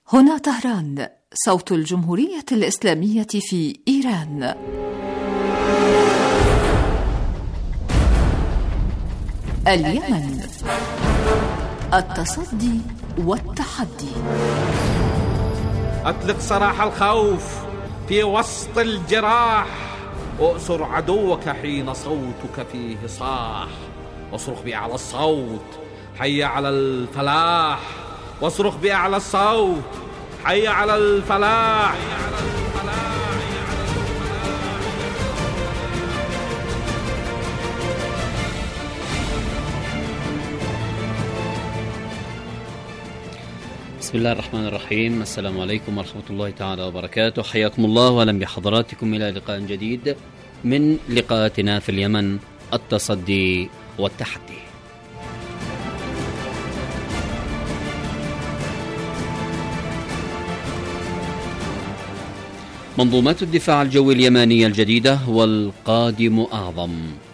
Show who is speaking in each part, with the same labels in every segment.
Speaker 1: هنا طهران، صوت الجمهورية الإسلامية في إيران. اليمن، التصدي والتحدي.
Speaker 2: أطلق سراح الخوف في وسط الجراح، وأسر عدوك حين صوتك فيه صاح، واصرخ بأعلى الصوت حي على الفلاح، واصرخ بأعلى الصوت حي على الفلاح.
Speaker 3: بسم الله الرحمن الرحيم. السلام عليكم ورحمة الله تعالى وبركاته. حياكم الله وأهلا بحضراتكم إلى لقاء جديد من لقاءاتنا في اليمن، التصدي والتحدي. منظومات الدفاع الجوي اليمانية الجديدة والقادم أعظم.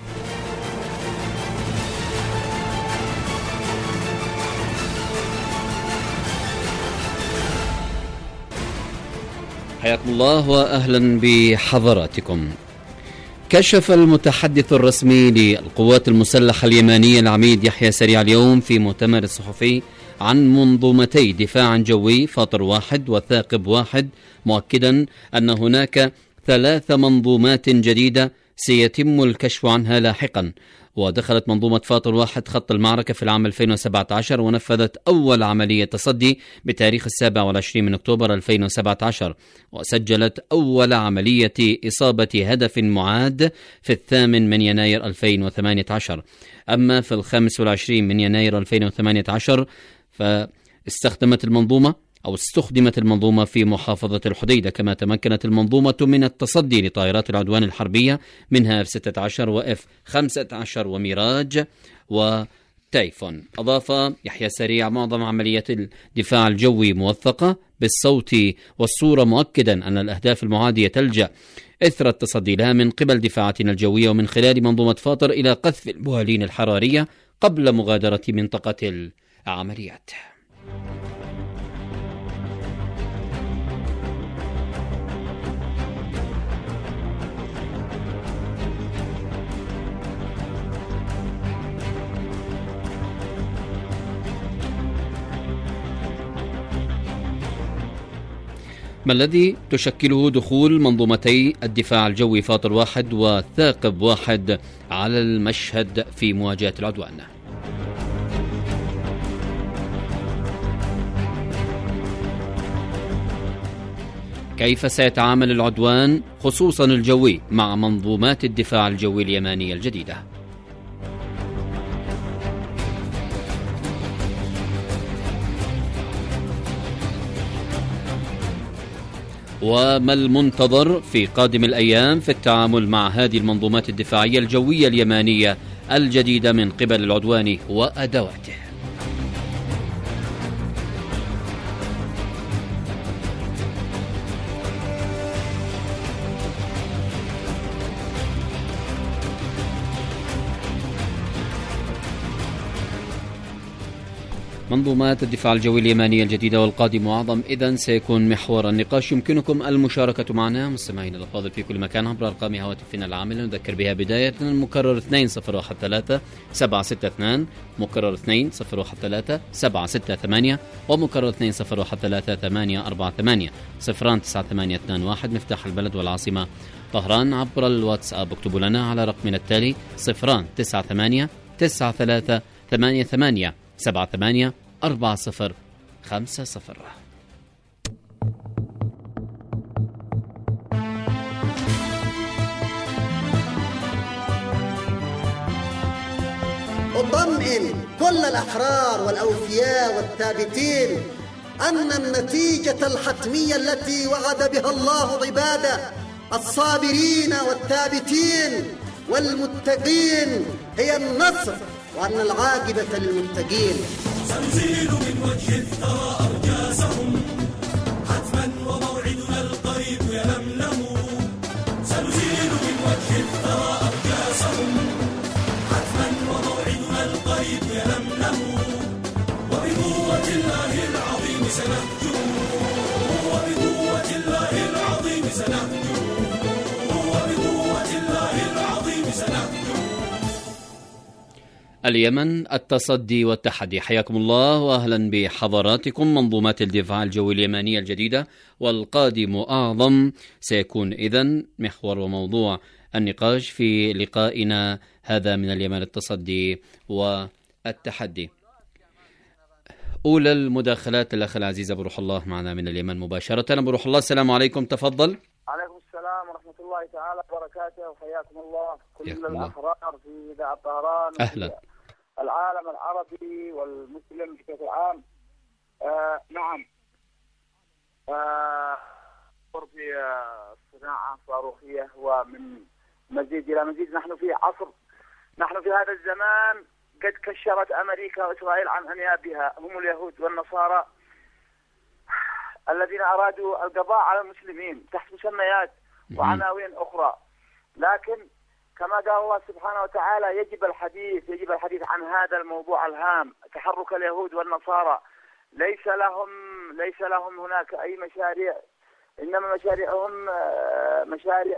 Speaker 3: حياكم الله وأهلا بحضراتكم. كشف المتحدث الرسمي للقوات المسلحة اليمانية العميد يحيى سريع اليوم في مؤتمر صحفي عن منظومتي دفاع جوي فاطر 1 وثاقب 1، مؤكدا أن هناك 3 منظومات جديدة سيتم الكشف عنها لاحقا. ودخلت منظومة فاطر 1 خط المعركة في العام 2017، ونفذت أول عملية تصدي بتاريخ 27 من أكتوبر 2017، وسجلت أول عملية إصابة هدف معاد في 8 من يناير 2018. أما في 25 من يناير 2018 فاستخدمت استخدمت المنظومة في محافظة الحديدة، كما تمكنت المنظومة من التصدي لطائرات العدوان الحربية منها F-16 وF-15 وميراج وتايفون. أضاف يحيى سريع معظم عمليات الدفاع الجوي موثقة بالصوت والصورة، مؤكدا أن الأهداف المعادية تلجأ إثر التصدي لها من قبل دفاعاتنا الجوية ومن خلال منظومة فاطر إلى قذف البوالين الحرارية قبل مغادرة منطقة العمليات. ما الذي تشكله دخول منظومتي الدفاع الجوي فاطر 1 وثاقب 1 على المشهد في مواجهة العدوان؟ كيف سيتعامل العدوان خصوصا الجوي مع منظومات الدفاع الجوي اليمانية الجديدة؟ وما المنتظر في قادم الأيام في التعامل مع هذه المنظومات الدفاعية الجوية اليمانية الجديدة من قبل العدوان وأدواته؟ منظومات الدفاع الجوي اليمانية الجديدة والقادم أعظم إذن سيكون محور النقاش. يمكنكم المشاركة معنا مستمعين الأفاضل في كل مكان عبر أرقام هواتفنا العاملة، نذكر بها بداية المكرر 2013 762، مكرر 2013 768، ومكرر 2013 848 09821 مفتاح البلد والعاصمة طهران. عبر الواتساب اكتبوا لنا على رقمنا التالي 098 93 88 78 4050.
Speaker 4: أطمئن كل الأحرار والأوفياء والثابتين أن النتيجة الحتمية التي وعد بها الله عباده الصابرين والثابتين والمتقين هي النصر، وأن العاقبة للمتقين.
Speaker 5: سنزيل من وجه الثرى أرجاسهم حتما، وموعدنا القريب يلملم. سنزيل من وجه الثرى أرجاسهم حتما، وموعدنا القريب يلملم. وبقوة الله العظيم سنهجم وبقوة الله العظيم سنهجو، وبقوة الله العظيم سنهجو.
Speaker 3: اليمن، التصدي والتحدي. حياكم الله وأهلا بحضراتكم. منظومات الدفاع الجوي اليمنية الجديدة والقادم أعظم سيكون إذن محور وموضوع النقاش في لقائنا هذا من اليمن، التصدي والتحدي. أولى المداخلات الأخ العزيز أبو روح الله معنا من اليمن مباشرة. أبو روح الله السلام عليكم، تفضل.
Speaker 6: عليكم السلام ورحمة الله تعالى وبركاته، وحياكم الله كل الأحرار في إذاعة طهران.
Speaker 3: أهلا.
Speaker 6: العالم العربي والمسلم بشكل عام. نعم، في صناعة صاروخية ومن مزيد إلى مزيد. نحن في عصر، نحن في هذا الزمان قد كشرت أمريكا وإسرائيل عن أنيابها، هم اليهود والنصارى الذين أرادوا القضاء على المسلمين تحت مسميات وعناوين أخرى. لكن كما قال الله سبحانه وتعالى يجب الحديث عن هذا الموضوع الهام. تحرك اليهود والنصارى ليس لهم هناك أي مشاريع، إنما مشاريعهم مشاريع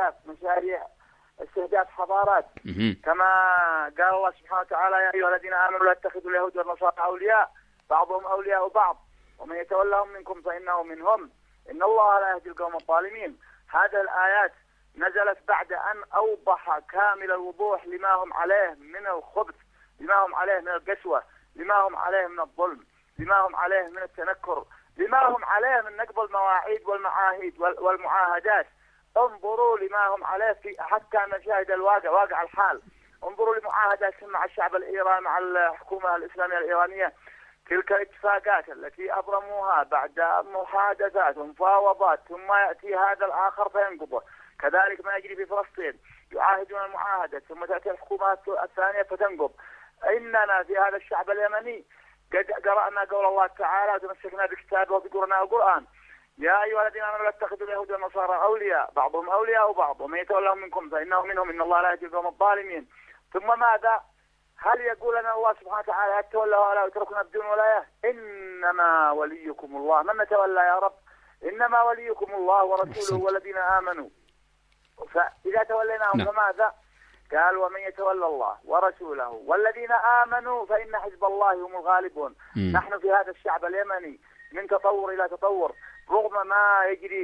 Speaker 6: استهداف حضارات. كما قال الله سبحانه وتعالى يا أيها الذين آمنوا لا تتخذوا اليهود والنصارى أولياء بعضهم أولياء بعض ومن يتولهم منكم فإنه منهم إن الله لا يهدي القوم الظالمين. هذه الآيات نزلت بعد أن أوضح كامل الوضوح لما هم عليه من الخبث، لما هم عليه من القسوة، لما هم عليه من الظلم، لما هم عليه من التنكر، لما هم عليه من نقض المواعيد والمعاهد والمعاهدات. انظروا لما هم عليه في حتى مشاهد واقع الحال. انظروا لمعاهداتهم مع الشعب الإيراني، مع الحكومة الإسلامية الإيرانية، تلك الاتفاقات التي أبرموها بعد محادثات ومفاوضات، ثم يأتي هذا الآخر فينقضه. كذلك ما يجري في فلسطين، يعاهدون المعاهدة ثم تأتي الحكومة الثانية فتنقض. إننا في هذا الشعب اليمني قد قرأنا قول الله تعالى وتمسكنا بكتابه وبقرآن القرآن يا أيها الذين آمنوا لا تتخذوا اليهود والنصارى أولياء بعضهم أولياء بعض ومن يتولهم منكم فإنه منهم إن الله لا يهدي القوم الظالمين. ثم ماذا؟ هل يقول لنا الله سبحانه وتعالى هل تولوا ولا يتركنا بدون ولاية؟ إنما وليكم الله. من نتولى يا رب؟ إنما وليكم الله ورسوله والذين آمنوا. فإذا توليناهم فماذا؟ قال ومن يتولى الله ورسوله والذين آمنوا فإن حزب الله هم الغالبون. نحن في هذا الشعب اليمني من تطور إلى تطور، رغم ما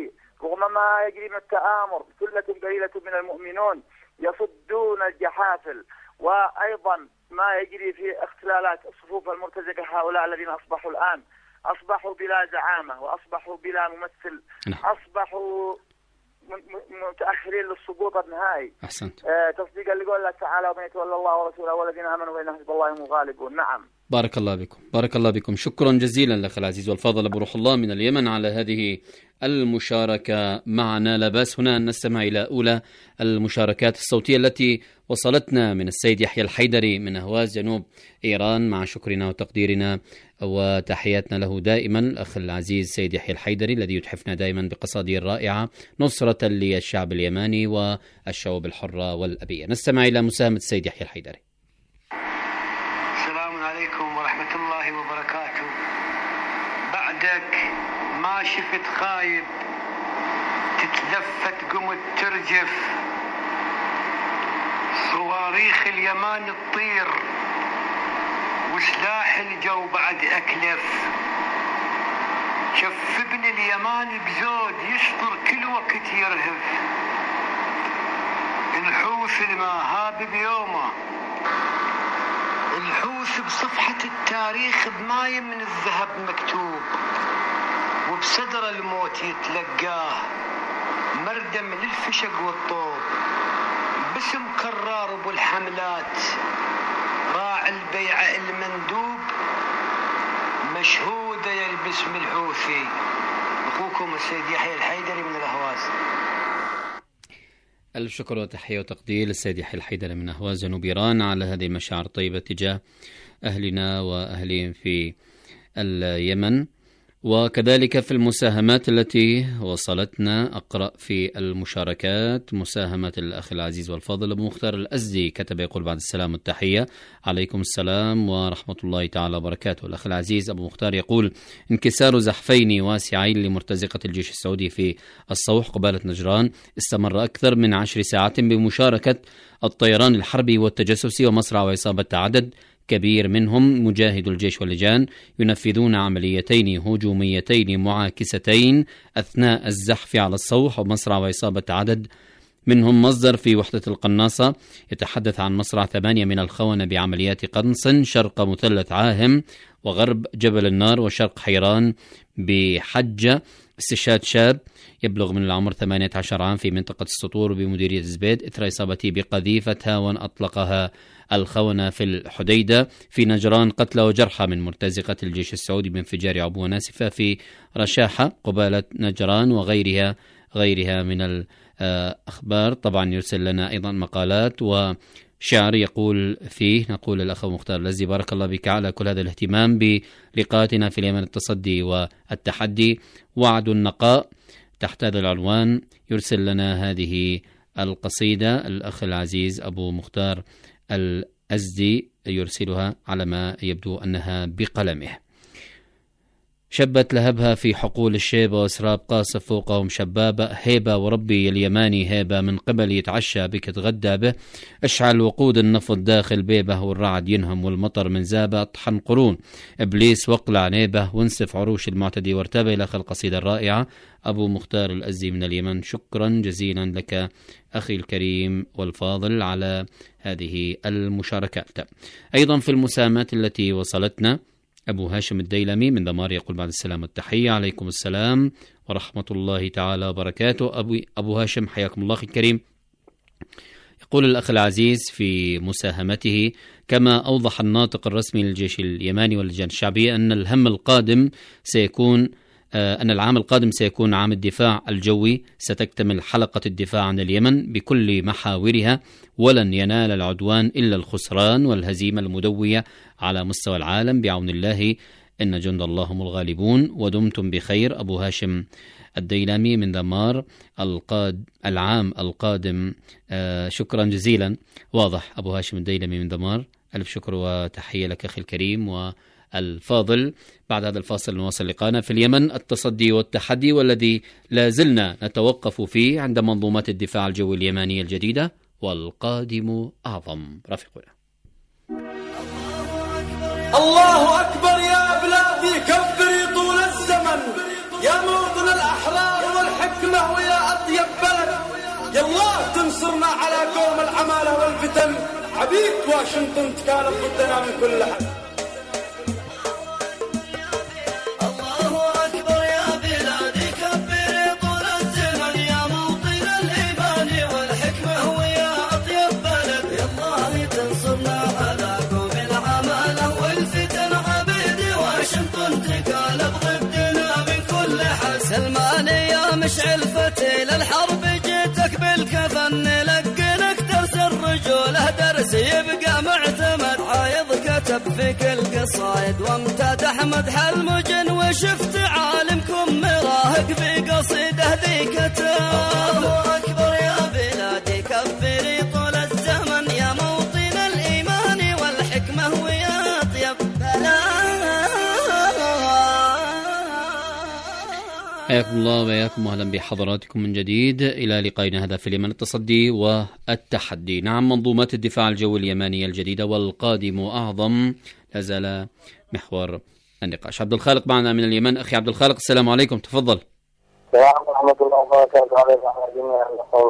Speaker 6: يجري من التآمر، ثلة قليلة من المؤمنون يصدون الجحافل، وأيضا ما يجري في اختلالات الصفوف المرتزقة. هؤلاء الذين أصبحوا الآن أصبحوا بلا زعامة وأصبحوا بلا ممثل، أصبحوا متأخرين للسقوط النهائي.
Speaker 3: أحسنت.
Speaker 6: تصديقا لقول الله تعالى ومن يتولى الله ورسوله والذين آمنوا فإن حزب الله هم الغالبون. نعم.
Speaker 3: بارك الله بكم، بارك الله بكم. شكرا جزيلا لك العزيز والفاضل أبو روح الله من اليمن على هذه المشاركة معنا. لا بأس هنا أن نستمع إلى أولى المشاركات الصوتية التي وصلتنا من السيد يحيى الحيدري من أهواز جنوب إيران، مع شكرنا وتقديرنا وتحياتنا له دائما الأخ العزيز سيد يحيى الحيدري الذي يتحفنا دائما بقصائده الرائعة نصرة للشعب اليماني والشعوب الحرة والأبية. نستمع إلى مساهمة السيد يحيى الحيدري.
Speaker 7: السلام عليكم ورحمة الله وبركاته. بعدك ما شفت خايب تتلفت قمت ترجف، صواريخ اليمان تطير وسلاح الجو بعد أكلف. شف ابن اليمان بزود يشطر كل وقت يرهف، الحوث المهاب بيومه، الحوث بصفحة التاريخ بماي من الذهب مكتوب، وبصدر الموت يتلقاه مردم للفشق والطوب، باسم كرار ابو الحملات راعي البيعة المندوب، مشهودة يلبس من الحوثي. اخوكم السيد يحيى الحيدري من الاهواز.
Speaker 3: ألف شكر وتحية وتقدير للسيد يحيى الحيدري من أهواز جنوب إيران على هذه المشاعر الطيبة تجاه أهلنا وأهلهم في اليمن. وكذلك في المساهمات التي وصلتنا أقرأ في المشاركات. مساهمة الأخ العزيز والفاضل أبو مختار الأزدي كتب يقول: بعد السلام والتحية. عليكم السلام ورحمة الله تعالى وبركاته. الأخ العزيز أبو مختار يقول: انكسار زحفين واسعين لمرتزقة الجيش السعودي في الصوح قبالة نجران استمر أكثر من 10 ساعات بمشاركة الطيران الحربي والتجسسي ومصرع وعصابة عدد كبير منهم مجاهد الجيش واللجان ينفذون عمليتين هجوميتين معاكستين أثناء الزحف على الصوح ومصرع وعصابة عدد منهم. مصدر في وحدة القناصة يتحدث عن مصرع 8 من الخونة بعمليات قنص شرق مثلث عاهم وغرب جبل النار وشرق حيران بحجة. استشهاد شاب يبلغ من العمر 18 عام في منطقة السطور بمديرية الزبيد إثر إصابته بقذيفة هاون أطلقها الخونة في الحديدة في نجران. قتلى وجرحى من مرتزقة الجيش السعودي بانفجار عبوة ناسفة في رشاحة قبالة نجران وغيرها من الأخبار. طبعا يرسل لنا أيضا مقالات وشعر يقول فيه. نقول الأخ مختار الأزدي: بارك الله بك على كل هذا الاهتمام بلقاءاتنا في اليمن، التصدي والتحدي، وعد النقاء. تحت هذا العنوان يرسل لنا هذه القصيدة الأخ العزيز أبو مختار الأزدي، يرسلها على ما يبدو أنها بقلمه. شبت لهبها في حقول الشيبة واسراب قاصف فوقهم شبابة، هيبة وربي اليماني هيبة من قبل يتعشى بك تغدى به. اشعل وقود النفط داخل بيبه والرعد ينهم والمطر من زابة. اطحن قرون إبليس واقلع نيبه وانسف عروش المعتدي وارتبه. إلى القصيدة الرائعة أبو مختار الأزدي من اليمن. شكرا جزيلا لك أخي الكريم والفاضل على هذه المشاركات. أيضا في المساهمات التي وصلتنا أبو هاشم الديلمي من دمار يقول: بعد السلام والتحية. عليكم السلام ورحمة الله تعالى وبركاته. أبو هاشم حياكم الله أخي الكريم. يقول الأخ العزيز في مساهمته: كما أوضح الناطق الرسمي للجيش اليماني واللجان الشعبية أن العام القادم سيكون عام الدفاع الجوي. ستكتمل حلقة الدفاع عن اليمن بكل محاورها، ولن ينال العدوان إلا الخسران والهزيمة المدوية على مستوى العالم بعون الله. إن جند الله هم الغالبون. ودمتم بخير. أبو هاشم الديلمي من دمار العام القادم. شكرا جزيلا. واضح أبو هاشم الديلمي من دمار. ألف شكر وتحية لك أخي الكريم والفاضل. بعد هذا الفاصل نواصل لقاءنا في اليمن، التصدي والتحدي، والذي لا زلنا نتوقف فيه عند منظومات الدفاع الجوي اليمانية الجديدة والقادم أعظم. رافقنا.
Speaker 5: الله أكبر يا بلادي كبري طول الزمن يا موطن الأحرار والحكمة ويا أطيب بلد. يالله تنصرنا على قوم العمالة والفتن. عبيد واشنطن تكالب ضدنا من كل حد.
Speaker 8: مشعل فتيل الحرب جيتك بالكفن لقنك درس الرجولة درس يبقى معتمد. عايض كتب في كل قصايد وامتدح مدح المجن وشفت عالمكم مراهق في قصيده ذي كتب. الله أكبر يا بلادي كبري طول الزمن يا موطن الإيمان والحكمة ويا أطيب بلاد.
Speaker 3: حياكم الله وياكم واهلا بحضراتكم من جديد الى لقائنا هذا في اليمن، التصدي والتحدي. نعم، منظومات الدفاع الجوي اليمانية الجديدة والقادم أعظم لا زال محور النقاش. عبد الخالق معنا من اليمن. أخي عبد الخالق السلام عليكم، تفضل.
Speaker 9: السلام ورحمة الله وبركاته. عليكم جميعا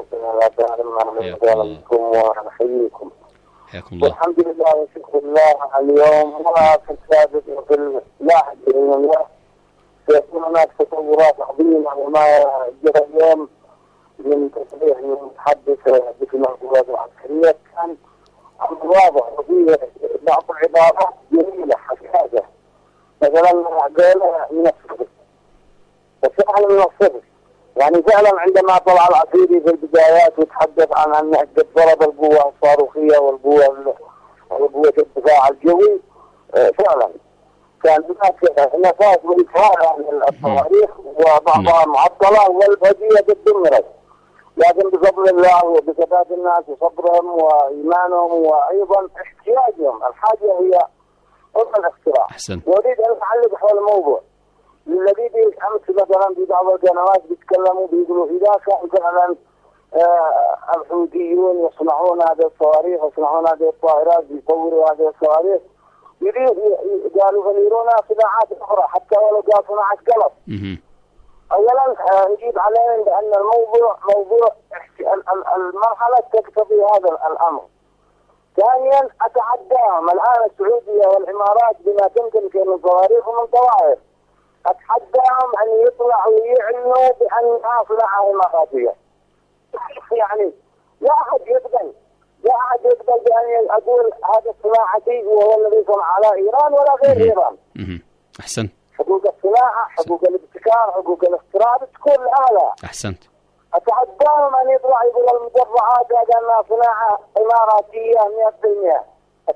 Speaker 9: ونحييكم.
Speaker 3: حياكم الله.
Speaker 9: والحمد لله وشكر الله. اليوم وفي السابق وفي اللاحق بإذن الله سيكون هناك تطورات عظيمة وما جرى اليوم من تصريح من المتحدث باسم القوات العسكرية كان أمر واضح وفيه بعض العبارات جميلة حساسة. مثلا قال من الصدق وفعلا من الصدق، يعني فعلا عندما طلع العسيري في البدايات وتحدث عن أنه قد ضرب القوة الصاروخية والقوة الدفاع الجوي فعلا كان هناك نفاذ وإكراه عن الصواريخ وبعضها معطلة والبقية قد دمرت، لكن بفضل الله وبثبات الناس وصبرهم وإيمانهم وأيضا احتياجهم، الحاجة هي أم الاختراع. وأريد أن أعلق حول الموضوع الذي أمس مثلا في بعض القنوات بيتكلموا بيقولوا إذا كان فعلا الحوثيون يصنعون هذه الصواريخ ويصنعون هذه الطائرات بيطوروا هذه الصواريخ قالوا فليرونا صناعات أخرى حتى ولو قال صناعة قلب. أولا نجيب عليهم بأن الموضوع موضوع المرحلة تقتضي هذا الأمر. ثانيا أتحداهم الآن السعودية والإمارات بما تمتلك من صواريخ ومن طوائر، أتحداهم أن يطلعوا ويعلنوا بأنها صناعة إماراتية. يعني لا أحد يقبل بأن أقول هذا صناعتي وهو الذي صنع على إيران ولا غير إيران.
Speaker 3: أحسنت.
Speaker 9: حقوق الصناعة، حقوق الابتكار، حقوق الاختراع بتكون الآلة.
Speaker 3: أحسنت.
Speaker 9: أتحداهم أن يطلع يقول المدرعات هذا أنها صناعة إماراتية 100%.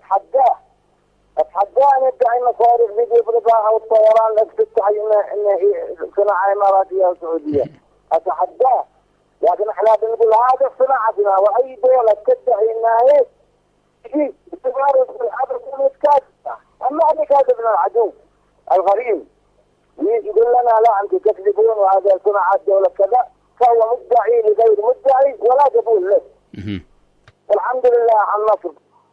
Speaker 9: أتحداه أن يدعي مصاريف في إفريقيا أو الطيران التي تدعي أنها صناعة إماراتية أو سعودية. أتحداه، لكن احنا بنقول هذا صناعتنا، وأي دولة تدعي أنها تجي تمارس بالحبر وتكاذب. أما أن يكاذبنا العدو الغريب يقول لنا لا أنتم تكذبون وهذا صناعات دولة كذا، فهو مدعي لغير مدعي ولا قبول له. والحمد لله على النصر.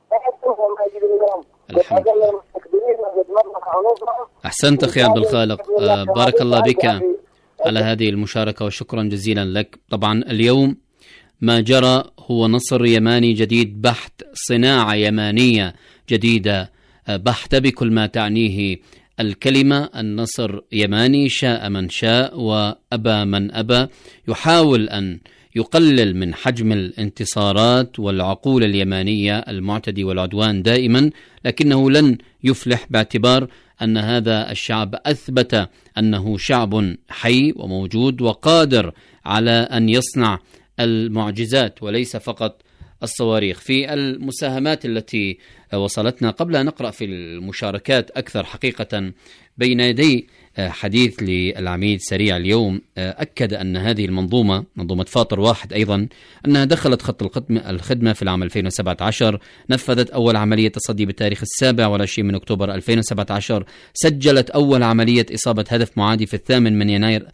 Speaker 3: أحسنت أخي عبد الخالق، بارك الله بك على هذه المشاركة وشكرا جزيلا لك. طبعا اليوم ما جرى هو نصر يماني جديد بحت، صناعة يمانية جديدة بحت بكل ما تعنيه الكلمة. النصر يماني، شاء من شاء وأبى من أبى، يحاول أن يقلل من حجم الانتصارات والعقول اليمانية المعتدي والعدوان دائما، لكنه لن يفلح باعتبار أن هذا الشعب أثبت أنه شعب حي وموجود وقادر على أن يصنع المعجزات وليس فقط الصواريخ. في المساهمات التي وصلتنا قبل أن نقرأ في المشاركات أكثر حقيقة بين يدي حديث للعميد سريع اليوم، أكد أن هذه المنظومة فاطر واحد أيضا أنها دخلت خط الخدمة في العام 2017، نفذت أول عملية تصدي بالتاريخ 27 من أكتوبر 2017، سجلت أول عملية إصابة هدف معادي في 8 يناير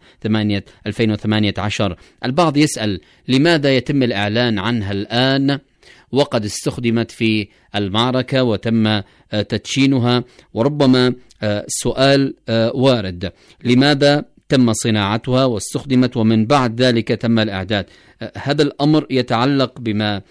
Speaker 3: 2018. البعض يسأل لماذا يتم الإعلان عنها الآن وقد استخدمت في المعركة وتم تدشينها؟ وربما سؤال وارد، لماذا تم صناعتها واستخدمت ومن بعد ذلك تم الإعداد؟ هذا الأمر يتعلق بما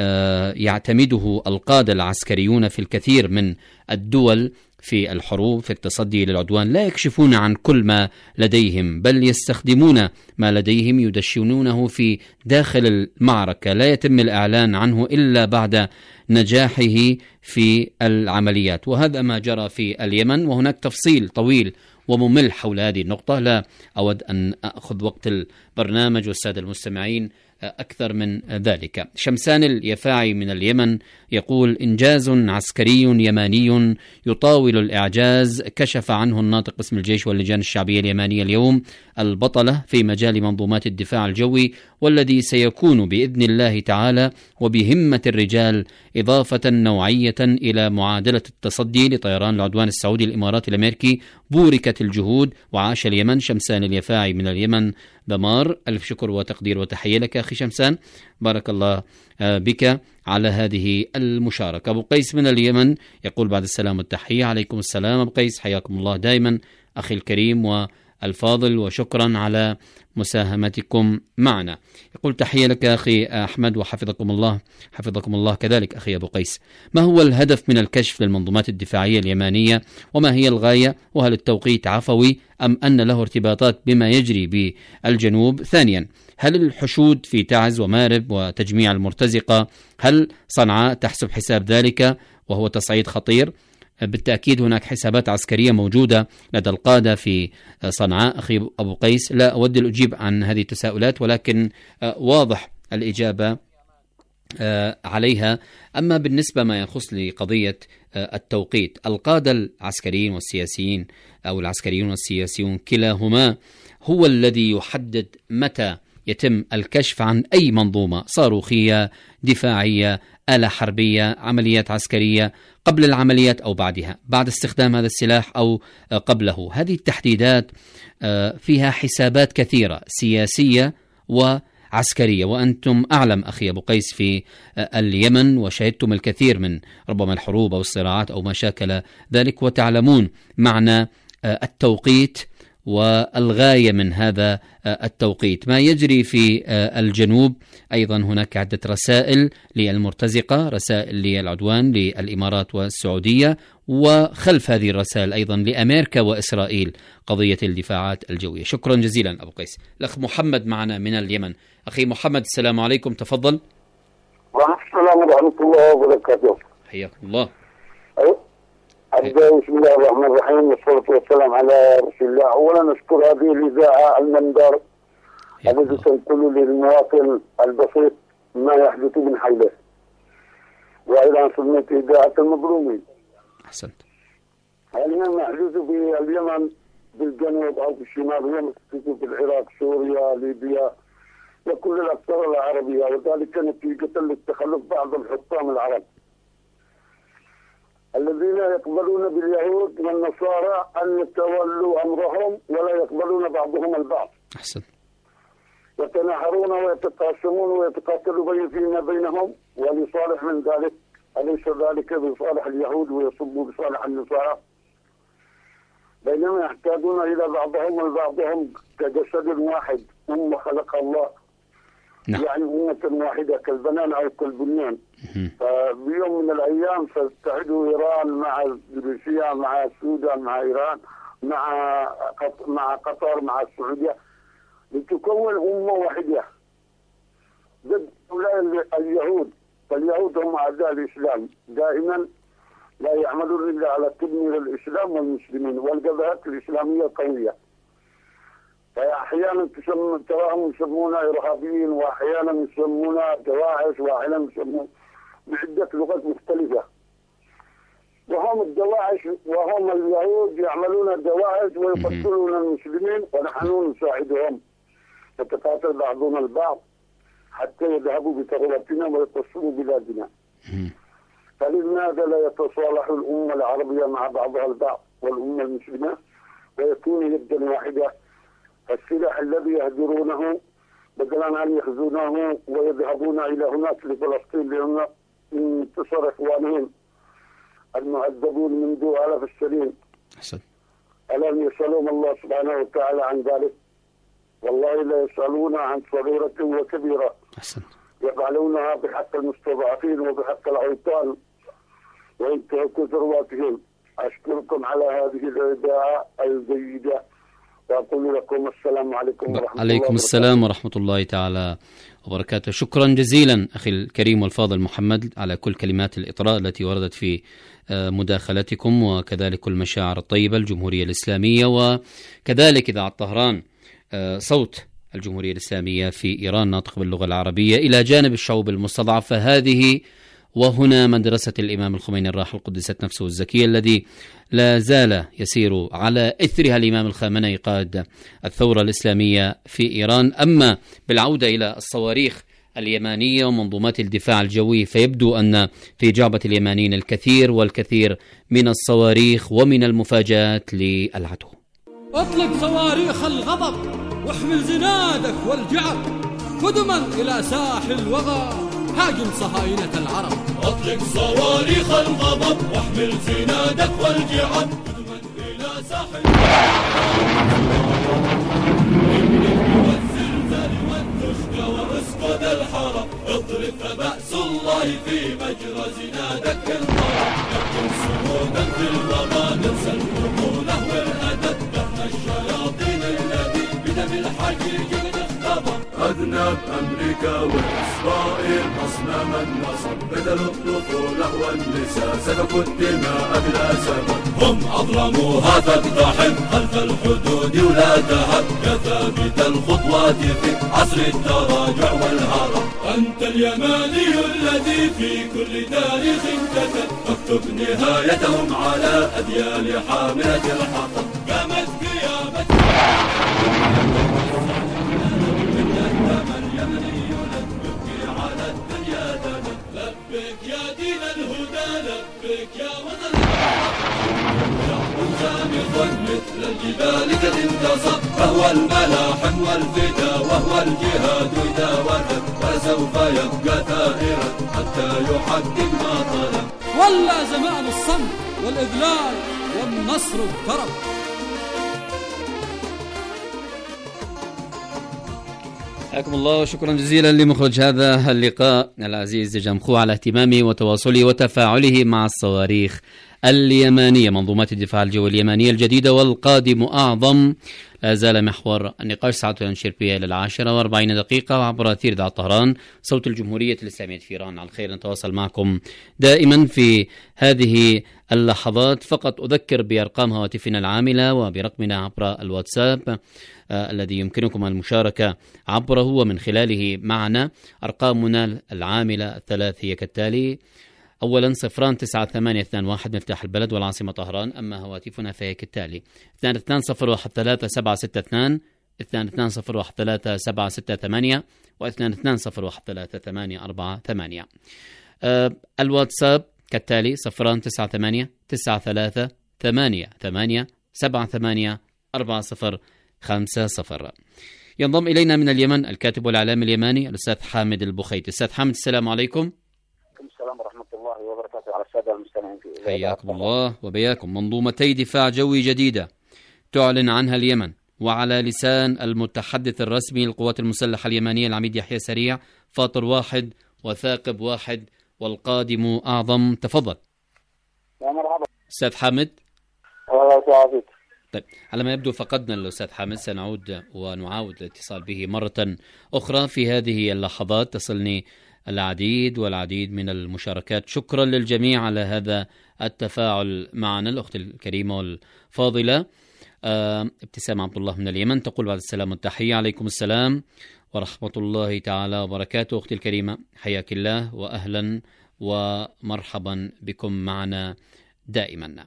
Speaker 3: يعتمده القادة العسكريون في الكثير من الدول في الحروب في التصدي للعدوان. لا يكشفون عن كل ما لديهم، بل يستخدمون ما لديهم يدشنونه في داخل المعركة، لا يتم الإعلان عنه إلا بعد نجاحه في العمليات. وهذا ما جرى في اليمن، وهناك تفصيل طويل وممل حول هذه النقطة، لا أود أن أخذ وقت البرنامج والسادة المستمعين أكثر من ذلك. شمسان اليفاعي من اليمن يقول: إنجاز عسكري يماني يطاول الإعجاز كشف عنه الناطق باسم الجيش واللجان الشعبية اليمانية اليوم البطلة في مجال منظومات الدفاع الجوي، والذي سيكون بإذن الله تعالى وبهمة الرجال إضافة نوعية إلى معادلة التصدي لطيران العدوان السعودي الإماراتي الأمريكي. بوركت الجهود وعاش اليمن. شمسان اليفاعي من اليمن دمار، ألف شكر وتقدير وتحية لك أخي شمسان، بارك الله بك على هذه المشاركة. أبو قيس من اليمن يقول بعد السلام والتحية: عليكم السلام أبو قيس، حياكم الله دائما أخي الكريم والفاضل، وشكرا على مساهمتكم معنا. يقول: تحية لك أخي أحمد وحفظكم الله. حفظكم الله كذلك أخي أبو قيس. ما هو الهدف من الكشف للمنظومات الدفاعية اليمانية، وما هي الغاية، وهل التوقيت عفوي أم أن له ارتباطات بما يجري بالجنوب؟ ثانيا، هل الحشود في تعز ومارب وتجميع المرتزقة، هل صنعاء تحسب حساب ذلك وهو تصعيد خطير؟ بالتأكيد هناك حسابات عسكرية موجودة لدى القادة في صنعاء أخي أبو قيس. لا أود الأجيب عن هذه التساؤلات، ولكن واضح الإجابة عليها. أما بالنسبة ما يخص لقضية التوقيت، القادة العسكريين والسياسيين أو العسكريون والسياسيون كلاهما هو الذي يحدد متى يتم الكشف عن أي منظومة صاروخية، دفاعية، آلة حربية، عمليات عسكرية، قبل العمليات أو بعدها، بعد استخدام هذا السلاح أو قبله. هذه التحديدات فيها حسابات كثيرة سياسية وعسكرية، وأنتم أعلم أخي أبو قيس في اليمن، وشهدتم الكثير من ربما الحروب أو الصراعات أو ما شاكل ذلك، وتعلمون معنى التوقيت والغاية من هذا التوقيت. ما يجري في الجنوب أيضا هناك عدة رسائل للمرتزقة، رسائل للعدوان للإمارات والسعودية، وخلف هذه الرسائل أيضا لأمريكا وإسرائيل قضية الدفاعات الجوية. شكرا جزيلا أبو قيس. الأخ محمد معنا من اليمن. أخي محمد السلام عليكم، تفضل.
Speaker 9: وعليكم السلام ورحمة الله وبركاته.
Speaker 3: حياكم الله.
Speaker 9: أبدأ بسم الله الرحمن الرحيم والصلاة والسلام على رسول الله. أولا أشكر هذه الإذاعة المنبر الذي تنقل للمواطن البسيط ما يحدث من حوله، وأيضا سميت إذاعة المظلومين.
Speaker 3: أحسنت.
Speaker 9: حاليا ما يحدث في اليمن بالجنوب أو في الشمال هو في العراق، سوريا، ليبيا وكل الأقطار العربية، وذلك نتيجة للتخلف بعض الحكام العرب الذين يقبلون باليهود والنصارى أن يتولوا أمرهم ولا يقبلون بعضهم البعض.
Speaker 3: أحسن.
Speaker 9: يتناحرون ويتقاسمون ويتقاتلوا فيما بينهم ولصالح من ذلك، أليس ذلك بصالح اليهود ويصبوا بصالح النصارى؟ بينما يحتاجون إلى بعضهم البعضهم كجسد واحد، أمة خلق الله. نعم. يعني أمة واحدة كالبنان أو كالبنيان. فبيوم من الأيام ستتحدوا إيران مع روسيا مع السودان مع إيران مع قطر مع السعودية لتكون أمة واحدة ضد اليهود. فاليهود هم أعداء الإسلام، دائما لا يعملون إلا على تدمير الإسلام والمسلمين والجبهات الإسلامية القوية. فأحيانا تراهم يسمونها إرهابيين، وأحيانا يسمونها دواعش، وأحيانا يسمون بعدة لغات مختلفة. وهم الدواعش وهم اليهود يعملون دواعش ويقتلون المسلمين ونحن نساعدهم، يتقاتل بعضنا البعض حتى يذهبوا بثروتنا ويقصروا بلادنا. فلماذا لا يتصالح الأمة العربية مع بعضها البعض والأمة المسلمة ويكون يدا واحدة؟ السلاح الذي يهدرونه بدلا أن يخزونه ويذهبون إلى هناك لفلسطين لأن انتصر إخوانهم المعذبون منذ آلاف السنين. ألم يسألهم الله سبحانه وتعالى عن ذلك؟ والله لا يسألون عن صغيرة وكبيرة. يفعلونها بحق المستضعفين وبحق الأوطان وينتهكوا ثرواتهم. أشكركم على هذه الإذاعة الجيدة وأقول لكم السلام عليكم ورحمة الله وبركاته.
Speaker 3: عليكم السلام ورحمة الله تعالى وبركاته. شكرا جزيلا أخي الكريم والفاضل محمد على كل كلمات الإطراء التي وردت في مداخلتكم، وكذلك المشاعر الطيبة الجمهورية الإسلامية، وكذلك إذاعة طهران صوت الجمهورية الإسلامية في إيران ناطق باللغة العربية إلى جانب الشعوب المستضعفة. هذه وهنا مدرسة الإمام الخميني الراحل قدست نفسه الزكية الذي لا زال يسير على إثرها الإمام الخامنئي قائد الثورة الإسلامية في إيران. أما بالعودة إلى الصواريخ اليمانية ومنظومات الدفاع الجوي، فيبدو أن في جعبة اليمانيين الكثير والكثير من الصواريخ ومن المفاجآت للعدو.
Speaker 10: اطلق صواريخ الغضب واحمل زنادك والجعب قدما إلى ساحل الوغى هاجم صهاينة العرب.
Speaker 11: اطلق صواريخ الغضب واحمل زنادك والجعب قدما إلى ساحل والزلزال والتشقى واسقد الحرب. اضرب فبأس الله في مجرى زنادك الضرب. نكن صمودا في الوغى ننسى الوقوله والأدب دهن الشياطين الذي بدم الحجيج اختبر. أذنب أمريكا وإسرائيل أصنام النصر قتلوا الطفولة والنساء سفكوا الدماء بلا سبب. هم أظلموها فاقتحم خلف الحدود ولا تهب يا ثابت الخطوات في عصر التراجع والهرب. أنت اليماني الذي في كل تاريخ كتب، اكتب نهايتهم على أديال حاملة الحطب. قامت قيامة اليمني يبكي على الدنيا دنا. لبيك يا دين الهدى، لبيك يا وطن زامخ مثل الجبال قد انتصب، فهو الملاحم والفدا وهو الجهاد إذا وثب، وسوف يبقى ثائرا حتى يحقق ما طلب.
Speaker 10: ولا زمان الصمت والإذلال والنصر اقترب.
Speaker 3: حياكم الله وشكرا جزيلا لمخرج هذا اللقاء العزيز جمخو على اهتمامه وتواصله وتفاعله مع الصواريخ اليمانية. منظومات الدفاع الجوي اليمانية الجديدة والقادم أعظم. لا زال محور النقاش ساعته ينشر بها إلى 10:40 عبر أثير إذاعة طهران صوت الجمهورية الإسلامية في إيران. على الخير نتواصل معكم دائما في هذه اللحظات. فقط أذكر بأرقام هواتفنا العاملة وبرقمنا عبر الواتساب الذي يمكنكم المشاركة عبره ومن خلاله معنا. أرقامنا العاملة الثلاث هي كالتالي: أولا 09821 مفتاح البلد والعاصمة طهران. أما هواتفنا فهي كالتالي: 22013762 22013768 و22013848. الواتساب كالتالي: 0989388784050. ينضم إلينا من اليمن الكاتب والإعلامي اليماني الأستاذ حامد البخيت. أستاذ حامد السلام عليكم.
Speaker 12: السلام ورحمة الله وبركاته على السادة المستمعين.
Speaker 3: حياكم الله وبياكم. منظومتي دفاع جوي جديدة تعلن عنها اليمن وعلى لسان المتحدث الرسمي للقوات المسلحة اليمانية العميد يحيى سريع: فاطر واحد وثاقب واحد والقادم أعظم. تفضل.
Speaker 12: يا مرحبا
Speaker 3: أستاذ حامد.
Speaker 12: الله يسعدك.
Speaker 3: طيب، على ما يبدو فقدنا الأستاذ حامد، سنعود ونعاود الاتصال به مرة أخرى. في هذه اللحظات تصلني العديد والعديد من المشاركات. شكرا للجميع على هذا التفاعل معنا. الأخت الكريمة والفاضلة ابتسام عبد الله من اليمن تقول: بعد السلام والتحية. عليكم السلام ورحمة الله تعالى وبركاته. أختي الكريمة حياك الله وأهلا ومرحبا بكم معنا دائما.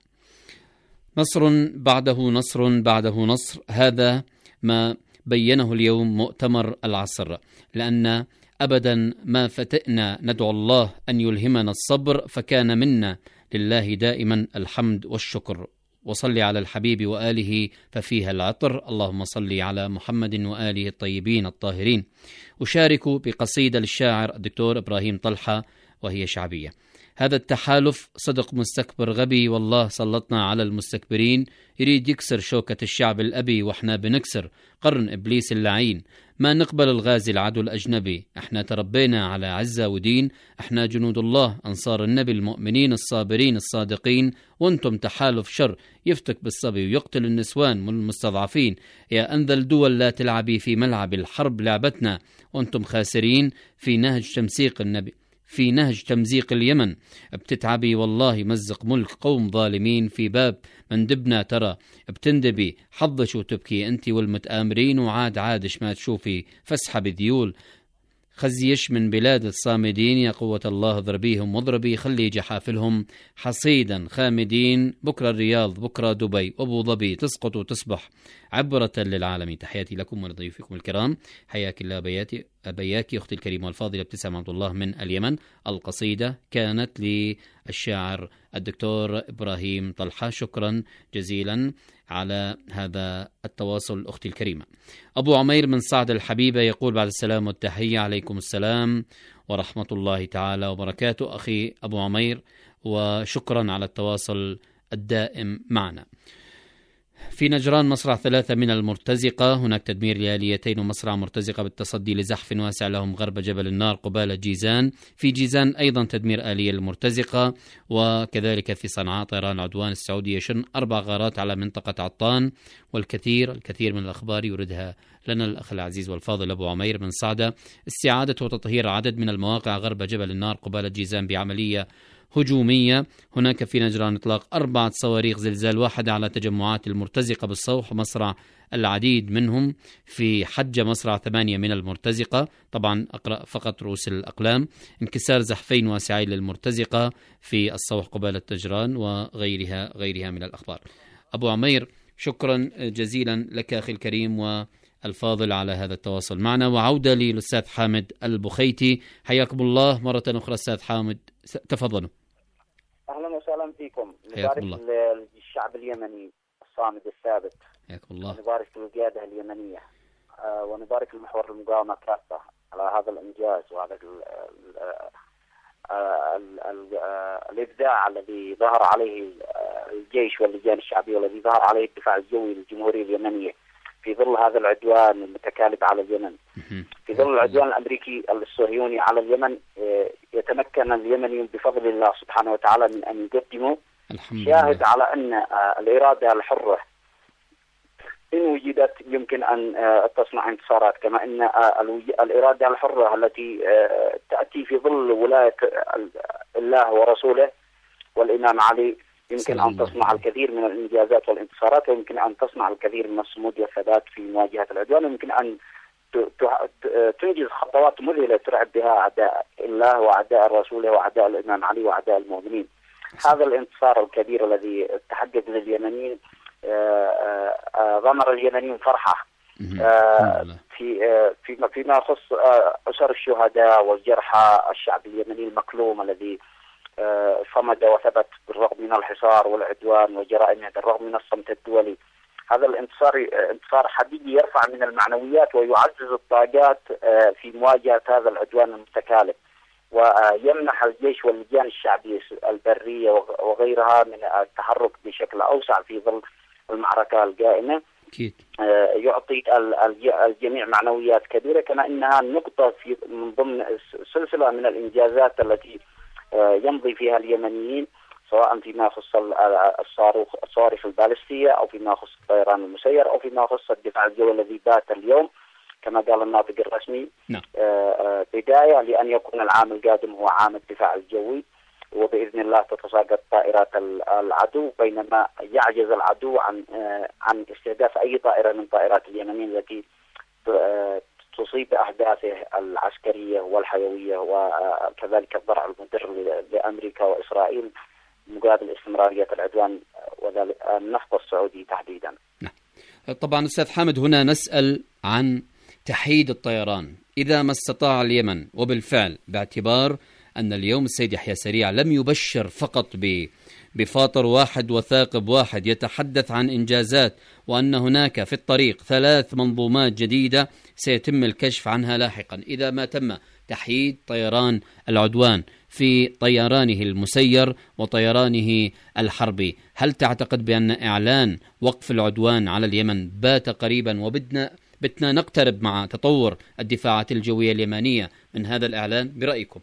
Speaker 3: نصر بعده نصر بعده نصر، هذا ما بينه اليوم مؤتمر العصر، لأن أبدا ما فتئنا ندعو الله أن يلهمنا الصبر، فكان منا لله دائما الحمد والشكر. وصل على الحبيب وآله ففيها العطر. اللهم صل على محمد وآله الطيبين الطاهرين. أشارك بقصيدة للشاعر الدكتور إبراهيم طلحة وهي شعبية: هذا التحالف صدق مستكبر غبي، والله سلطنا على المستكبرين، يريد يكسر شوكة الشعب الأبي، وإحنا بنكسر قرن إبليس اللعين. ما نقبل الغازي العدو الأجنبي، إحنا تربينا على عزة ودين، إحنا جنود الله أنصار النبي المؤمنين الصابرين الصادقين، وانتم تحالف شر يفتك بالصبي ويقتل النسوان والمستضعفين. يا أنذل دول لا تلعبي في ملعب الحرب لعبتنا، وانتم خاسرين في نهج تمسيق النبي، في نهج تمزيق اليمن بتتعبي، والله مزق ملك قوم ظالمين. في باب مندبنا ترى بتندبي، حظش وتبكي انت والمتآمرين، وعاد عادش ما تشوفي فسحب ذيول خزيش من بلاد الصامدين. يا قوة الله اضربيهم واضربي، خلي جحافلهم حصيدا خامدين. بكرة الرياض، بكرة دبي وابو ظبي، تسقط وتصبح عبرة للعالمين. تحياتي لكم ولضيوفكم الكرام. حياك الله بياكي أختي الكريمة والفاضلة ابتسام عبد الله من اليمن. القصيدة كانت للشاعر الدكتور إبراهيم طلحة. شكرا جزيلا على هذا التواصل أختي الكريمة. أبو عمير من صعد الحبيبة يقول: بعد السلام والتحية. عليكم السلام ورحمة الله تعالى وبركاته أخي أبو عمير، وشكرا على التواصل الدائم معنا. في نجران مصرع 3 من المرتزقة، هناك تدمير لآليتين ومصرع مرتزقة بالتصدي لزحف واسع لهم غرب جبل النار قبالة جيزان. في جيزان أيضا تدمير آلية المرتزقة، وكذلك في صنعاء طيران العدوان السعودي يشن 4 غارات على منطقة عطان. والكثير من الأخبار يوردها لنا الأخ العزيز والفاضل أبو عمير من صعدة. استعادة وتطهير عدد من المواقع غرب جبل النار قبالة جيزان بعملية هجومية. هناك في نجران إطلاق 4 صواريخ زلزال واحدة على تجمعات المرتزقة بالصوح، مصرع العديد منهم، في حجة مصرع 8 من المرتزقة. طبعا أقرأ فقط رؤوس الأقلام. انكسار زحفين واسعين للمرتزقة في الصوح قبالة نجران، وغيرها من الأخبار. أبو عمير، شكرا جزيلا لك أخي الكريم والفاضل على هذا التواصل معنا. وعودة للأستاذ حامد البخيتي، حياكم الله مرة أخرى أستاذ حامد، تفضلوا.
Speaker 12: أهلا وسهلا فيكم.
Speaker 3: حياكم
Speaker 12: نبارك
Speaker 3: الله.
Speaker 12: للشعب اليمني الصامد الثابت،
Speaker 3: حياكم الله.
Speaker 12: ونبارك للقيادة اليمنية، ونبارك لمحور المقاومة كافة على هذا الإنجاز وهذا الإبداع الذي ظهر عليه الجيش واللجان الشعبية، والذي ظهر عليه الدفاع الجوي للجمهورية اليمنية في ظل هذا العدوان المتكالب على اليمن، في ظل العدوان الأمريكي الصهيوني على اليمن. يتمكن اليمنيون بفضل الله سبحانه وتعالى من أن يقدموا شاهد على أن الإرادة الحرة إن وجدت يمكن أن تصنع انتصارات، كما أن الإرادة الحرة التي تأتي في ظل ولاية الله ورسوله والإمام علي يمكن أن تصنع الكثير من الإنجازات والانتصارات، ويمكن أن تصنع الكثير من الصمود والثبات في مواجهة العدوان، ويمكن أن تنجز خطوات مذهلة ترعب بها أعداء الله وأعداء رسوله وأعداء الإمام علي وأعداء المؤمنين. هذا الانتصار الكبير الذي تحقق لليمنيين غمر اليمنيين فرحة فيما يخص أسر الشهداء والجرحى، الشعب اليمني المكلوم الذي صمد وثبت بالرغم من الحصار والعدوان وجرائمه، بالرغم من الصمت الدولي. هذا انتصار حقيقي يرفع من المعنويات ويعزز الطاقات في مواجهة هذا العدوان المتكالب، ويمنح الجيش واللجان الشعبية البرية وغيرها من التحرك بشكل أوسع في ظل المعركة القائمة. يعطي الجميع معنويات كبيرة، كما أنها نقطة من ضمن سلسلة من الإنجازات التي يمضي فيها اليمنيين، سواء فيما يخص الصواريخ البالستية أو فيما يخص الطيران المسير أو فيما يخص الدفاع الجوي الذي بات اليوم كما قال الناطق الرسمي بداية لأن يكون العام القادم هو عام الدفاع الجوي، وبإذن الله تتساقط طائرات العدو، بينما يعجز العدو عن استهداف أي طائرة من طائرات اليمنيين التي تصيب أهدافه العسكرية والحيوية، وكذلك الضرع المضر لأمريكا وإسرائيل مقابل استمرارية العدوان والنفط السعودي تحديدا.
Speaker 3: طبعا أستاذ حامد، هنا نسأل عن تحييد الطيران. إذا ما استطاع اليمن، وبالفعل باعتبار أن اليوم السيد يحيى سريع لم يبشر فقط بفاطر واحد وثاقب واحد يتحدث عن إنجازات، وأن هناك في الطريق 3 منظومات جديدة سيتم الكشف عنها لاحقا. إذا ما تم تحييد طيران العدوان في طيرانه المسير وطيرانه الحربي، هل تعتقد بأن إعلان وقف العدوان على اليمن بات قريبا، وبدنا نقترب مع تطور الدفاعات الجوية اليمنية من هذا الإعلان برأيكم؟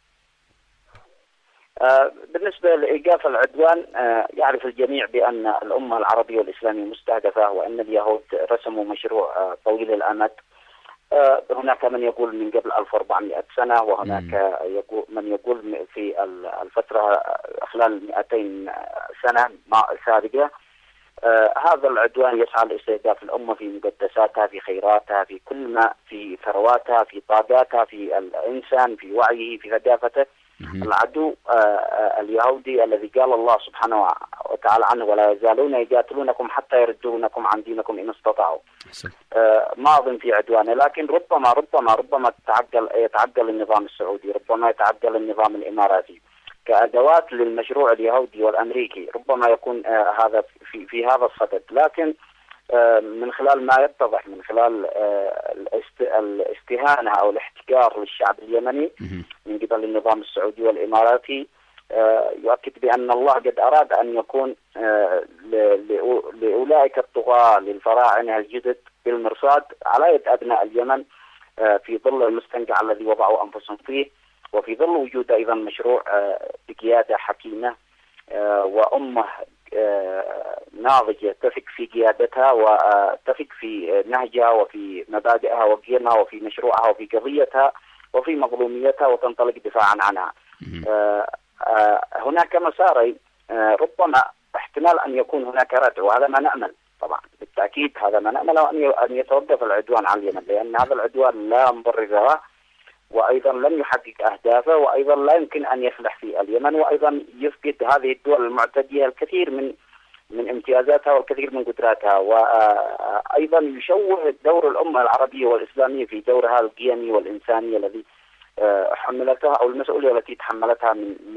Speaker 12: بالنسبة لإيقاف العدوان، يعرف الجميع بأن الأمة العربية والإسلامية مستهدفة، وأن اليهود رسموا مشروع طويل الأمد. هناك من يقول من قبل 1400 سنة، وهناك من يقول في الفترة خلال 200 سنة سابقة. هذا العدوان يسعى لاستهداف الأمة في مقدساتها، في خيراتها، في كل ما في ثرواتها، في طاقاتها، في الإنسان، في وعيه، في ثقافته. العدو اليهودي الذي قال الله سبحانه وتعالى عنه: ولا يزالون يقاتلونكم حتى يردونكم عن دينكم إن استطاعوا. ماض في عدوانه، لكن ربما يتعقل النظام السعودي، ربما يتعقل النظام الإماراتي كأدوات للمشروع اليهودي والأمريكي، ربما يكون هذا في هذا الصدد. لكن من خلال ما يتضح من خلال الاستهانة أو الاحتكار للشعب اليمني من قبل النظام السعودي والإماراتي، يؤكد بأن الله قد أراد أن يكون لأولئك الطغاة للفراعنة الجدد بالمرصاد على يد أبناء اليمن في ظل المستنقع الذي وضعوا أنفسهم فيه، وفي ظل وجود أيضا مشروع بقيادة حكيمة وأمة ناضجة تثق في قيادتها وتثق في نهجها وفي مبادئها وقيمها وفي مشروعها وفي قضيتها وفي مظلوميتها، وتنطلق دفاعا عنها. هناك مساري، ربما احتمال أن يكون هناك ردع، وهذا ما نأمل طبعا بالتأكيد، هذا ما نأمل أن يتوقف العدوان على اليمن، لأن هذا العدوان لا مبرر له، وأيضا لن يحقق أهدافه، وأيضا لا يمكن أن يفلح في اليمن، وأيضا يفقد هذه الدول المعتدية الكثير من امتيازاتها والكثير من قدراتها، وأيضا يشوه دور الأمة العربية والإسلامية في دورها القيمي والإنساني الذي حملتها، أو المسؤولية التي تحملتها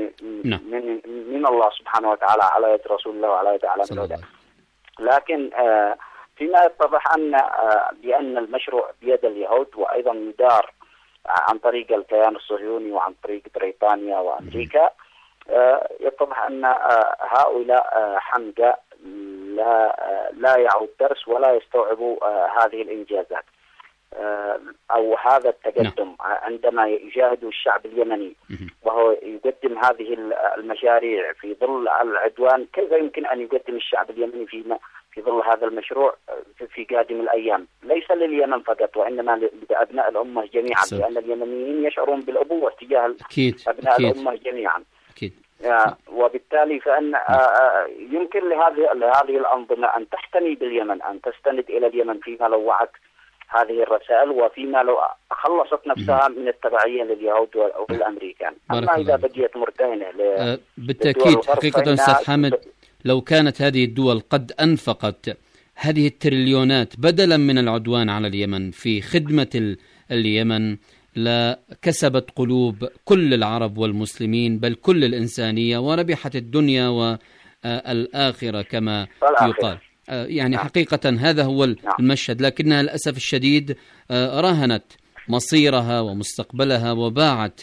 Speaker 12: من الله سبحانه وتعالى على يد رسول الله وعلى يد أعلام الهدى. لكن فيما يتضح بأن المشروع بيد اليهود، وأيضا يدار عن طريق الكيان الصهيوني وعن طريق بريطانيا وأمريكا. يتضح أن هؤلاء حمقى لا يعود درس ولا يستوعبوا هذه الإنجازات أو هذا التقدم عندما يجاهد الشعب اليمني وهو يقدم هذه المشاريع في ظل العدوان. كيف يمكن أن يقدم الشعب اليمني في ظل هذا المشروع في قادم الأيام؟ ليس لليمن فقط، وإنما لأبناء الأمة جميعا، لأن اليمنيين يشعرون بالأبوة تجاه أبناء الأمة جميعا. وبالتالي فإن يمكن لهذه الأنظمة أن تحتمي باليمن، أن تستند إلى اليمن فيما لو وعت هذه الرسائل، وفيما لو خلصت نفسها من التبعية لليهود والأمريكان. أما إذا بقيت مرتهنة
Speaker 3: بالتأكيد حقيقة أستاذ حامد، لو كانت هذه الدول قد أنفقت هذه التريليونات بدلا من العدوان على اليمن في خدمة اليمن، لكسبت قلوب كل العرب والمسلمين، بل كل الإنسانية، وربحت الدنيا والآخرة كما يقال. يعني حقيقة هذا هو المشهد، لكنها للأسف الشديد راهنت مصيرها ومستقبلها وباعت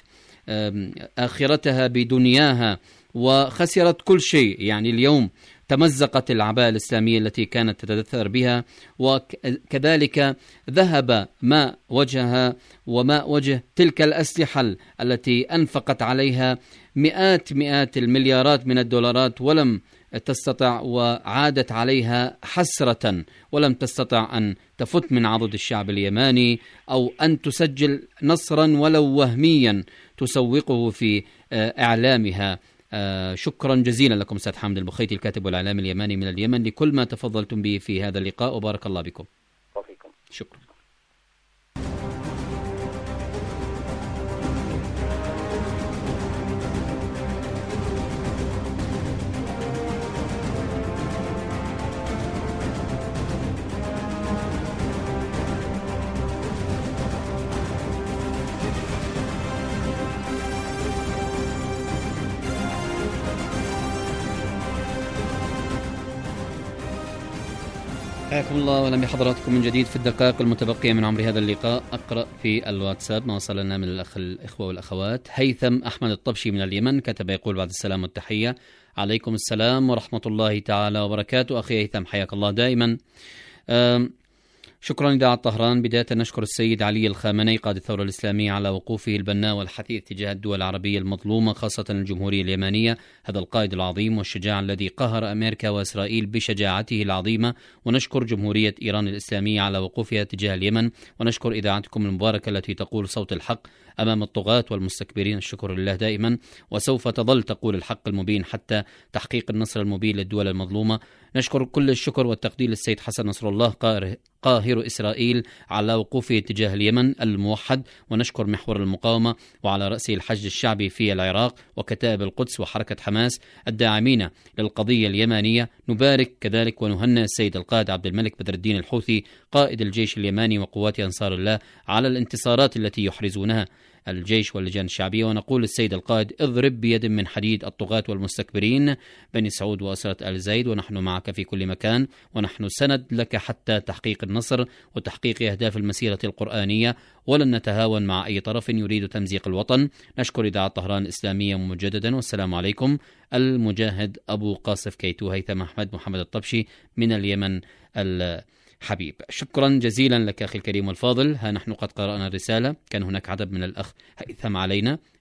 Speaker 3: آخرتها بدنياها وخسرت كل شيء. يعني اليوم تمزقت العباءة الإسلامية التي كانت تتدثر بها، وكذلك ذهب ما وجهها وما وجه تلك الأسلحة التي أنفقت عليها مئات المليارات من الدولارات، ولم تستطع، وعادت عليها حسرة، ولم تستطع أن تفت من عضد الشعب اليماني أو أن تسجل نصرا ولو وهميا تسوقه في إعلامها. شكرا جزيلا لكم أستاذ حامد البخيتي، الكاتب والإعلامي اليماني من اليمن، لكل ما تفضلتم به في هذا اللقاء، وبارك الله بكم. شكرا. حياكم الله وأهلا بحضراتكم من جديد في الدقائق المتبقية من عمر هذا اللقاء. أقرأ في الواتساب ما وصلنا من الإخوة والأخوات. هيثم أحمد الطبشي من اليمن كتب يقول: بعد السلام والتحية، عليكم السلام ورحمة الله تعالى وبركاته. أخي هيثم حياك الله دائما. شكرا لإذاعة طهران. بداية نشكر السيد علي الخامنئي قائد الثورة الإسلامية على وقوفه البناء والحثيث تجاه الدول العربية المظلومة، خاصة الجمهورية اليمنية، هذا القائد العظيم والشجاع الذي قهر أمريكا وإسرائيل بشجاعته العظيمة. ونشكر جمهورية إيران الإسلامية على وقوفها تجاه اليمن، ونشكر إذاعتكم المباركة التي تقول صوت الحق أمام الطغاة والمستكبرين. الشكر لله دائما، وسوف تظل تقول الحق المبين حتى تحقيق النصر المبين للدول المظلومة. نشكر كل الشكر والتقدير للسيد حسن نصر الله قاهر إسرائيل على وقوفه تجاه اليمن الموحد، ونشكر محور المقاومة وعلى رأسه الحشد الشعبي في العراق وكتائب القدس وحركة حماس الداعمين للقضية اليمانية. نبارك كذلك ونهنئ السيد القائد عبد الملك بدر الدين الحوثي قائد الجيش اليماني وقوات أنصار الله على الانتصارات التي يحرزونها الجيش واللجان الشعبية، ونقول للسيد القائد: اضرب بيد من حديد الطغاة والمستكبرين بني سعود وأسرة آل زيد، ونحن معك في كل مكان، ونحن سند لك حتى تحقيق النصر وتحقيق أهداف المسيرة القرآنية، ولن نتهاون مع أي طرف يريد تمزيق الوطن. نشكر إذاعة طهران الإسلامية مجددا، والسلام عليكم. المجاهد أبو قاصف كيتو هيثم أحمد محمد الطبشي من اليمن حبيب. شكرا جزيلا لك أخي الكريم والفاضل. ها نحن قد قرأنا الرسالة، كان هناك عدد من الأخ هيثم علينا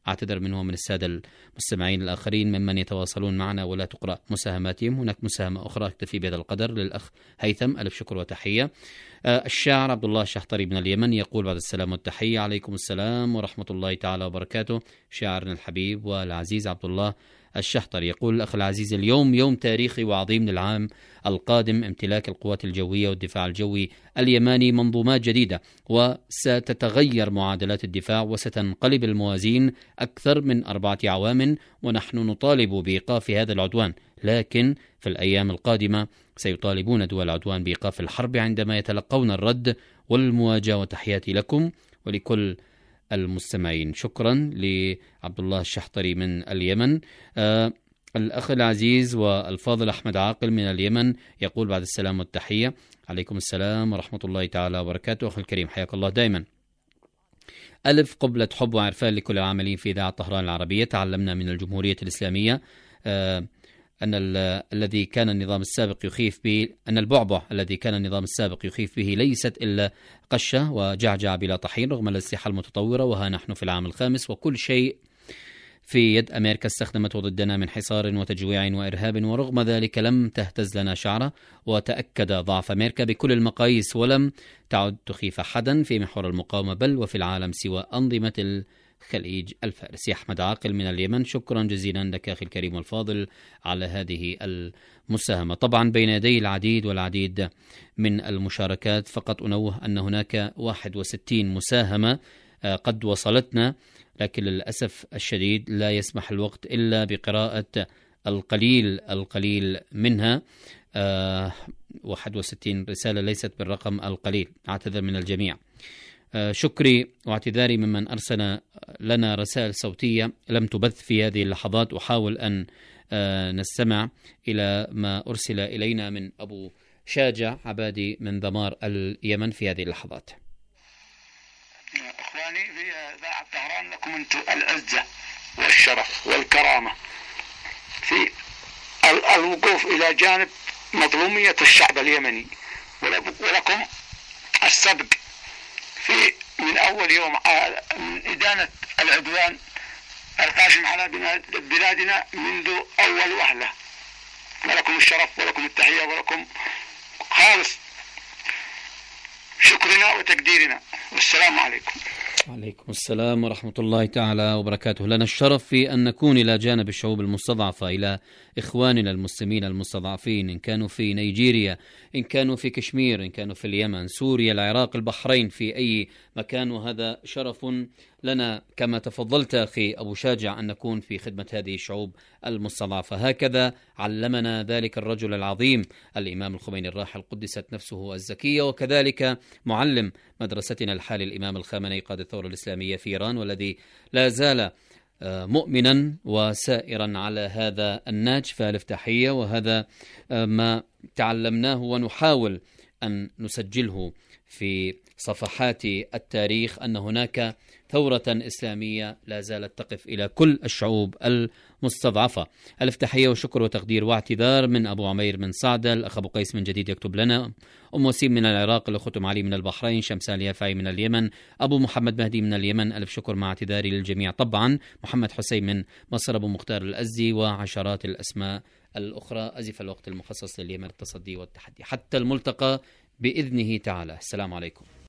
Speaker 3: أعتذر منه ومن السادة المستمعين الآخرين ممن يتواصلون معنا ولا تقرأ مساهماتهم. هناك مساهمة أخرى أكتفي بهذا القدر للأخ هيثم، ألف شكر وتحية. الشاعر عبد الله الشحطري من اليمن يقول بعد السلام والتحية: عليكم السلام ورحمة الله تعالى وبركاته. شاعرنا الحبيب والعزيز عبد الله الشحطري يقول: الأخ العزيز، اليوم يوم تاريخي وعظيم للعام القادم، امتلاك القوات الجوية والدفاع الجوي اليماني منظومات جديدة، وستتغير معادلات الدفاع وستنقلب الموازين أكثر من 4 أعوام، ونحن نطالب بإيقاف هذا العدوان، لكن في الأيام القادمة سيطالبون دول العدوان بإيقاف الحرب عندما يتلقون الرد والمواجهة. وتحياتي لكم ولكل المستمعين. شكرا لعبد الله الشحطري من اليمن. الأخ العزيز والفاضل أحمد عاقل من اليمن يقول بعد السلام والتحية: عليكم السلام ورحمة الله تعالى وبركاته. أخي الكريم حياك الله دائما. ألف قبلة حب وعرفان لكل العاملين في إذاعة طهران العربية. تعلمنا من الجمهورية الإسلامية أن الذي كان النظام السابق يخيف به، أن البعبع الذي كان النظام السابق يخيف به ليست إلا قشة وجعجع بلا طحين رغم الأسلحة المتطورة، وها نحن في العام الخامس وكل شيء في يد أمريكا استخدمته ضدنا من حصار وتجويع وإرهاب، ورغم ذلك لم تهتز لنا شعرة، وتأكد ضعف أمريكا بكل المقاييس ولم تعد تخيف أحدا في محور المقاومة بل وفي العالم سوى أنظمة الخليج الفارسي. أحمد عاقل من اليمن، شكرا جزيلا لك أخي الكريم والفاضل على هذه المساهمة. طبعا بين يدي العديد والعديد من المشاركات، فقط أنوه أن هناك 61 مساهمة قد وصلتنا، لكن للأسف الشديد لا يسمح الوقت إلا بقراءة القليل منها. 61 رسالة ليست بالرقم القليل، أعتذر من الجميع. شكري واعتذاري ممن أرسل لنا رسائل صوتية لم تبث في هذه اللحظات. أحاول أن نستمع إلى ما أرسل إلينا من أبو شاجع عبادي من ذمار اليمن في هذه اللحظات.
Speaker 13: أخواني في إذاعة طهران، لكم أنتم العزة والشرف والكرامة في الوقوف إلى جانب مظلومية الشعب اليمني، ولكم السبق في من أول يوم من إدانة العدوان القاشم على بلادنا منذ أول وهلة، ولكم الشرف ولكم التحية ولكم خالص شكرنا وتقديرنا، والسلام عليكم.
Speaker 3: وعليكم السلام ورحمة الله تعالى وبركاته. لنا الشرف في أن نكون إلى جانب الشعوب المستضعفة، إلى إخواننا المسلمين المستضعفين، إن كانوا في نيجيريا، إن كانوا في كشمير، إن كانوا في اليمن، سوريا، العراق، البحرين، في أي مكان، وهذا شرف لنا كما تفضلت أخي أبو شاجع أن نكون في خدمة هذه الشعوب المستضعفة. هكذا علمنا ذلك الرجل العظيم الإمام الخميني الراحل قدست نفسه الزكية، وكذلك معلم مدرستنا الحالي الإمام الخامنئي قائد الثورة الإسلامية في إيران، والذي لا زال مؤمنا وسائرا على هذا النهج. فألف تحية، وهذا ما تعلمناه ونحاول أن نسجله في صفحات التاريخ، أن هناك ثورة إسلامية لا زالت تقف إلى كل الشعوب المستضعفة. ألف تحية وشكر وتقدير واعتذار من أبو عمير من صعدة، الأخ أبو قيس من جديد يكتب لنا، أم وسيم من العراق، الأخت أم علي من البحرين، شمسان اليافعي من اليمن، أبو محمد مهدي من اليمن، ألف شكر مع اعتذاري للجميع. طبعا محمد حسين من مصر، أبو مختار الأزدي، وعشرات الأسماء الأخرى. أزف الوقت المخصص لليمن التصدي والتحدي. حتى الملتقى بإذنه تعالى. السلام عليكم.